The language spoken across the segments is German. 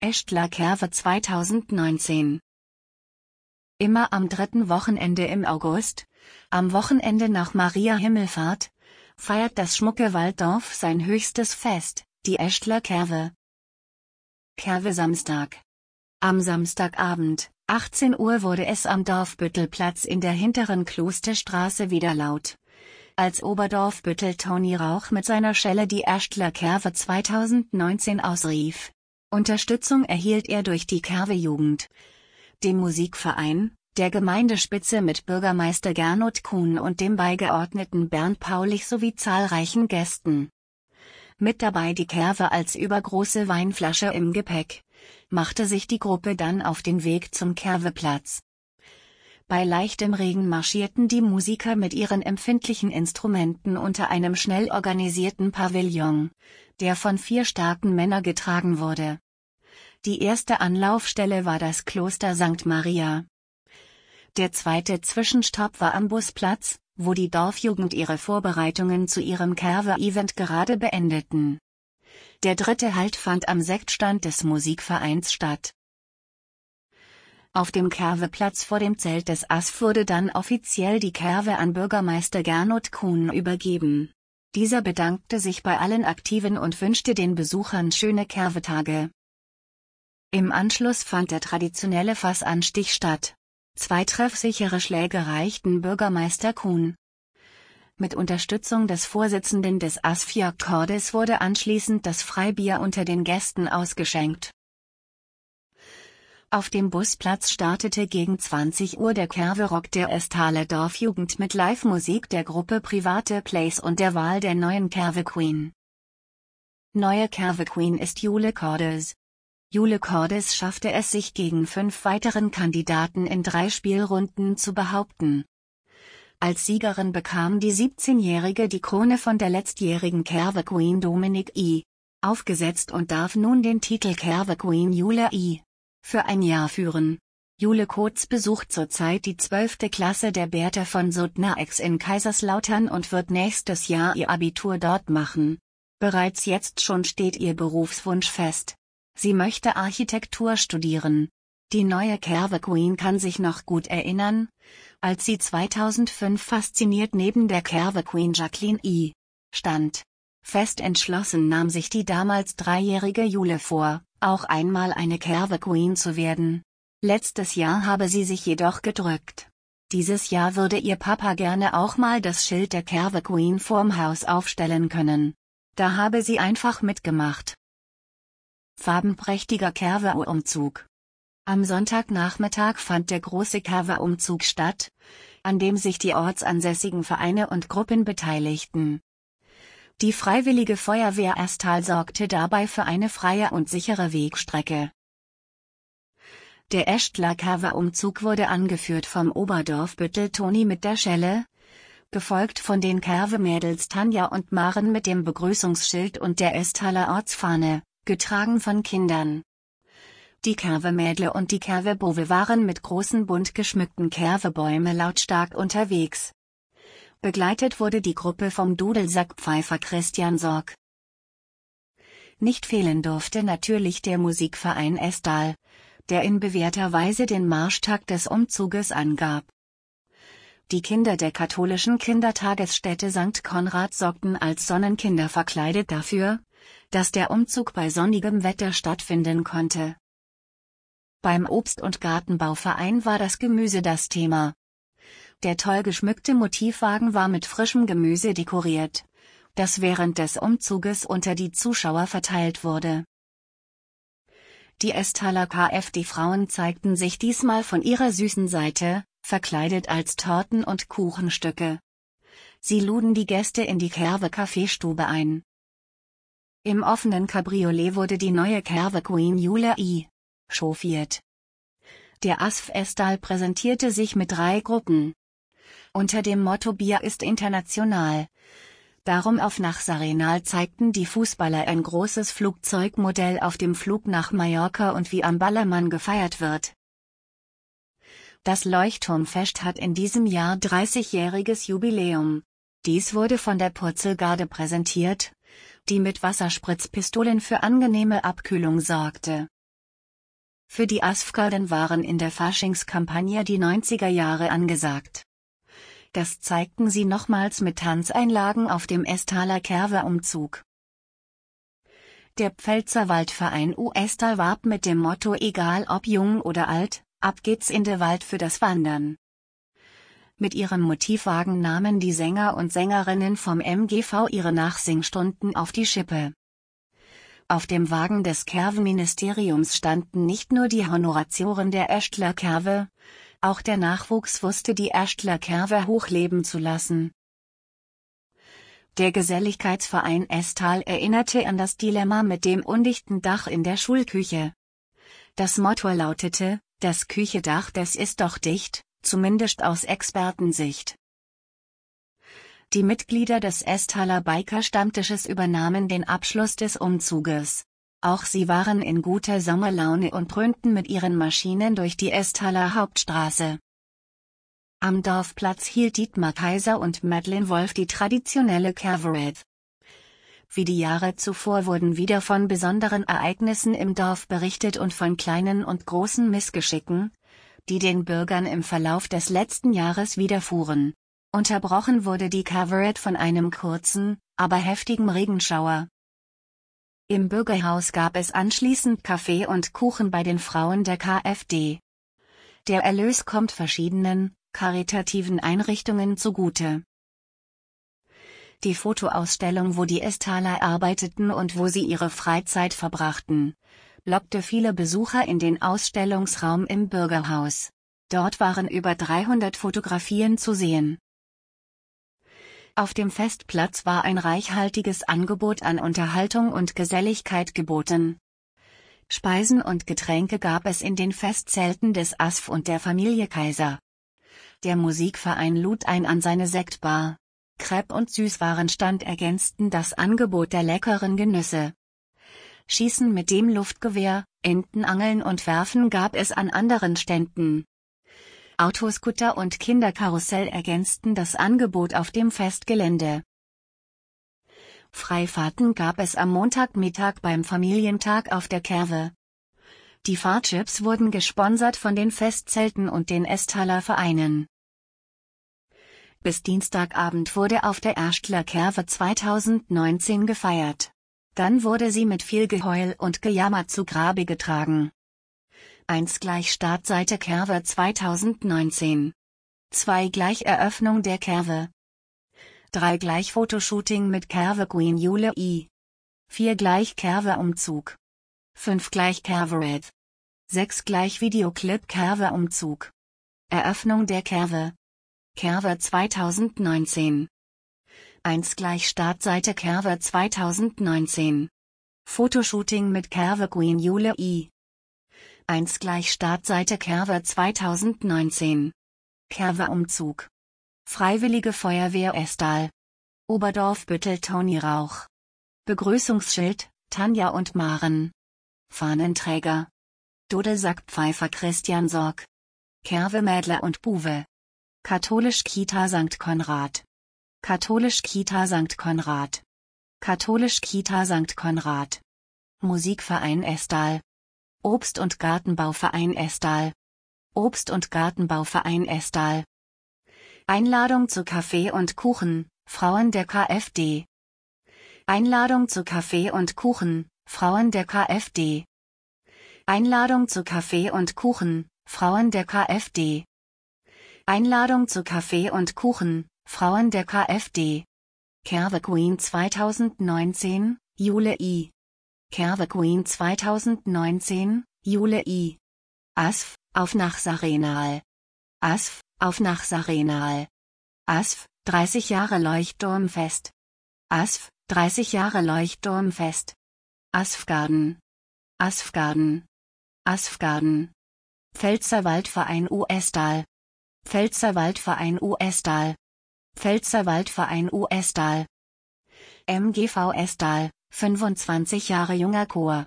Echtler Kerwe 2019. Immer am 3. Wochenende im August, am Wochenende nach Maria Himmelfahrt, feiert das schmucke Walddorf sein höchstes Fest, die Echtler Kerwe. Kerwe Samstag. Am Samstagabend, 18 Uhr, wurde es am Dorfbüttelplatz in der hinteren Klosterstraße wieder laut, als Oberdorfbüttel Toni Rauch mit seiner Schelle die Echtler Kerwe 2019 ausrief. Unterstützung erhielt er durch die Kerwe-Jugend, dem Musikverein, der Gemeindespitze mit Bürgermeister Gernot Kuhn und dem Beigeordneten Bernd Paulich sowie zahlreichen Gästen. Mit dabei die Kerwe als übergroße Weinflasche im Gepäck, machte sich die Gruppe dann auf den Weg zum Kerweplatz. Bei leichtem Regen marschierten die Musiker mit ihren empfindlichen Instrumenten unter einem schnell organisierten Pavillon, der von 4 starken Männern getragen wurde. Die erste Anlaufstelle war das Kloster St. Maria. Der zweite Zwischenstopp war am Busplatz, wo die Dorfjugend ihre Vorbereitungen zu ihrem Kerwe-Event gerade beendeten. Der dritte Halt fand am Sektstand des Musikvereins statt. Auf dem Kerweplatz vor dem Zelt des ASF wurde dann offiziell die Kerwe an Bürgermeister Gernot Kuhn übergeben. Dieser bedankte sich bei allen Aktiven und wünschte den Besuchern schöne Kerwetage. Im Anschluss fand der traditionelle Fassanstich statt. 2 treffsichere Schläge reichten Bürgermeister Kuhn. Mit Unterstützung des Vorsitzenden des ASF Jörg Cordes wurde anschließend das Freibier unter den Gästen ausgeschenkt. Auf dem Busplatz startete gegen 20 Uhr der Kerwe-Rock der Esthaler Dorfjugend mit Live-Musik der Gruppe Private Plays und der Wahl der neuen Kerwe-Queen. Neue Kerwe-Queen ist Jule Cordes. Jule Cordes schaffte es, sich gegen 5 weiteren Kandidaten in 3 Spielrunden zu behaupten. Als Siegerin bekam die 17-Jährige die Krone von der letztjährigen Kerwe-Queen Dominique I. aufgesetzt und darf nun den Titel Kerwe-Queen Jule I. für ein Jahr führen. Jule Cordes besucht zurzeit die 12. Klasse der Bertha von Suttner-Ex in Kaiserslautern und wird nächstes Jahr ihr Abitur dort machen. Bereits jetzt schon steht ihr Berufswunsch fest. Sie möchte Architektur studieren. Die neue Kerwe-Queen kann sich noch gut erinnern, als sie 2005 fasziniert neben der Kerwe-Queen Jacqueline I. stand. Fest entschlossen nahm sich die damals 3-jährige Jule vor, auch einmal eine Kerwe-Queen zu werden. Letztes Jahr habe sie sich jedoch gedrückt. Dieses Jahr würde ihr Papa gerne auch mal das Schild der Kerwe-Queen vorm Haus aufstellen können. Da habe sie einfach mitgemacht. Farbenprächtiger Kerwe-Umzug. Am Sonntagnachmittag fand der große Kerwe-Umzug statt, an dem sich die ortsansässigen Vereine und Gruppen beteiligten. Die Freiwillige Feuerwehr Esthal sorgte dabei für eine freie und sichere Wegstrecke. Der Echtler Kerwe-Umzug wurde angeführt vom Oberdorfbüttel Toni mit der Schelle, gefolgt von den Kerwe-Mädels Tanja und Maren mit dem Begrüßungsschild und der Esthaler Ortsfahne, getragen von Kindern. Die Kerwe-Mädle und die Kerwe-Bowe waren mit großen bunt geschmückten Kerwe-Bäume lautstark unterwegs. Begleitet wurde die Gruppe vom Dudelsackpfeifer Christian Sorg. Nicht fehlen durfte natürlich der Musikverein Esthal, der in bewährter Weise den Marschtag des Umzuges angab. Die Kinder der katholischen Kindertagesstätte St. Konrad sorgten als Sonnenkinder verkleidet dafür, dass der Umzug bei sonnigem Wetter stattfinden konnte. Beim Obst- und Gartenbauverein war das Gemüse das Thema. Der toll geschmückte Motivwagen war mit frischem Gemüse dekoriert, das während des Umzuges unter die Zuschauer verteilt wurde. Die Esthaler KfD-Frauen zeigten sich diesmal von ihrer süßen Seite, verkleidet als Torten- und Kuchenstücke. Sie luden die Gäste in die Kerwe-Kaffeestube ein. Im offenen Cabriolet wurde die neue Kerwe-Queen Jule I. chauffiert. Der ASF Esthal präsentierte sich mit 3 Gruppen. Unter dem Motto Bier ist international. Darum auf nach Sarenal zeigten die Fußballer ein großes Flugzeugmodell auf dem Flug nach Mallorca und wie am Ballermann gefeiert wird. Das Leuchtturmfest hat in diesem Jahr 30-jähriges Jubiläum. Dies wurde von der Purzelgarde präsentiert, die mit Wasserspritzpistolen für angenehme Abkühlung sorgte. Für die Asfgarden waren in der Faschingskampagne die 90er Jahre angesagt. Das zeigten sie nochmals mit Tanzeinlagen auf dem Estaler Kerwe-Umzug. Der Pfälzerwaldverein U-Estal warb mit dem Motto Egal ob jung oder alt, ab geht's in de Wald für das Wandern. Mit ihrem Motivwagen nahmen die Sänger und Sängerinnen vom MGV ihre Nachsingstunden auf die Schippe. Auf dem Wagen des Kerwe-Ministeriums standen nicht nur die Honoratioren der Estaler Kerwe, auch der Nachwuchs wusste die Estaler Kerwe hochleben zu lassen. Der Geselligkeitsverein Estal erinnerte an das Dilemma mit dem undichten Dach in der Schulküche. Das Motto lautete: Das Küchedach, das ist doch dicht, zumindest aus Expertensicht. Die Mitglieder des Estaler Biker-Stammtisches übernahmen den Abschluss des Umzuges. Auch sie waren in guter Sommerlaune und dröhnten mit ihren Maschinen durch die Estaler Hauptstraße. Am Dorfplatz hielt Dietmar Kaiser und Madeleine Wolf die traditionelle Kerwe-Ride. Wie die Jahre zuvor wurden wieder von besonderen Ereignissen im Dorf berichtet und von kleinen und großen Missgeschicken, die den Bürgern im Verlauf des letzten Jahres widerfuhren. Unterbrochen wurde die Kerwe-Ride von einem kurzen, aber heftigen Regenschauer. Im Bürgerhaus gab es anschließend Kaffee und Kuchen bei den Frauen der KfD. Der Erlös kommt verschiedenen, karitativen Einrichtungen zugute. Die Fotoausstellung, wo die Estaler arbeiteten und wo sie ihre Freizeit verbrachten, lockte viele Besucher in den Ausstellungsraum im Bürgerhaus. Dort waren über 300 Fotografien zu sehen. Auf dem Festplatz war ein reichhaltiges Angebot an Unterhaltung und Geselligkeit geboten. Speisen und Getränke gab es in den Festzelten des ASF und der Familie Kaiser. Der Musikverein lud ein an seine Sektbar. Crepe und Süßwarenstand ergänzten das Angebot der leckeren Genüsse. Schießen mit dem Luftgewehr, Entenangeln und Werfen gab es an anderen Ständen. Autoscooter und Kinderkarussell ergänzten das Angebot auf dem Festgelände. Freifahrten gab es am Montagmittag beim Familientag auf der Kerwe. Die Fahrtrips wurden gesponsert von den Festzelten und den Estaler Vereinen. Bis Dienstagabend wurde auf der Estaler Kerwe 2019 gefeiert. Dann wurde sie mit viel Geheul und Gejammer zu Grabe getragen. 1 = Startseite Kerwe 2019. 2 = Eröffnung der Kerwe. 3 = Fotoshooting mit Kerwe Queen Jule I. 4 = Kerwe-Umzug. 5 = Kerwe-Ride. 6 = Videoclip Kerwe-Umzug. Eröffnung der Kerwe. Kerwe 2019. 1 = Startseite Kerwe 2019. Fotoshooting mit Kerwe Queen Jule I. 1 = Startseite Kerwe 2019. Kerwe-Umzug. Freiwillige Feuerwehr Estal. Oberdorf-Büttel Toni Rauch. Begrüßungsschild, Tanja und Maren. Fahnenträger. Dudelsackpfeifer Christian Sorg. Kerwe-Mädler und Buwe. Katholisch Kita St. Konrad. Katholisch Kita St. Konrad. Katholisch Kita St. Konrad. Musikverein Estal. Obst- und Gartenbauverein Estal. Obst- und Gartenbauverein Estal. Einladung zu Kaffee und Kuchen, Frauen der KfD. Einladung zu Kaffee und Kuchen, Frauen der KfD. Einladung zu Kaffee und Kuchen, Frauen der KfD. Einladung zu Kaffee und Kuchen, Frauen der KfD. Kerwe Queen 2019, Jule I. Kerwe Queen 2019, Jule I. ASF, auf nach Sarenal. ASF, auf nach Sarenal. ASF, 30 Jahre Leuchtturmfest. ASF, 30 Jahre Leuchtturmfest. Asfgarden. Asfgarden. Asfgarden. Pfälzerwaldverein U-Estal. Pfälzerwaldverein U-Estal. Pfälzerwaldverein U-Estal. MGV Estal, 25 Jahre junger Chor.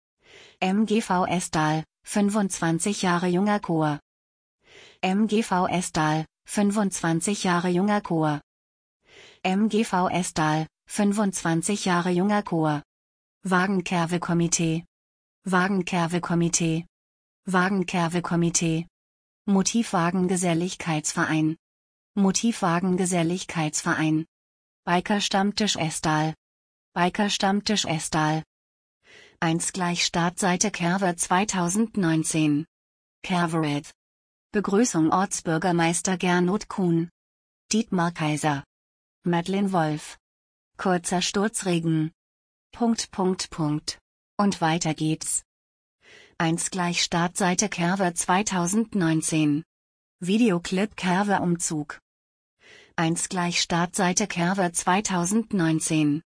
MGV Estal, 25 Jahre junger Chor. MGV Estal, 25 Jahre junger Chor. MGV Estal, 25 Jahre junger Chor. Wagenkerwe-Komitee. Wagenkerwe-Komitee. Wagenkerwe-Komitee. Motivwagen-Geselligkeitsverein. Motivwagen-Geselligkeitsverein. Biker-Stammtisch Estal. Biker-Stammtisch Estal. 1 = Startseite Kerwe 2019. Kerwerith. Begrüßung Ortsbürgermeister Gernot Kuhn. Dietmar Kaiser. Madeleine Wolf. Kurzer Sturzregen. ... Und weiter geht's. 1 = Startseite Kerwe 2019. Videoclip Kerwe Umzug. 1 = Startseite Kerwe 2019.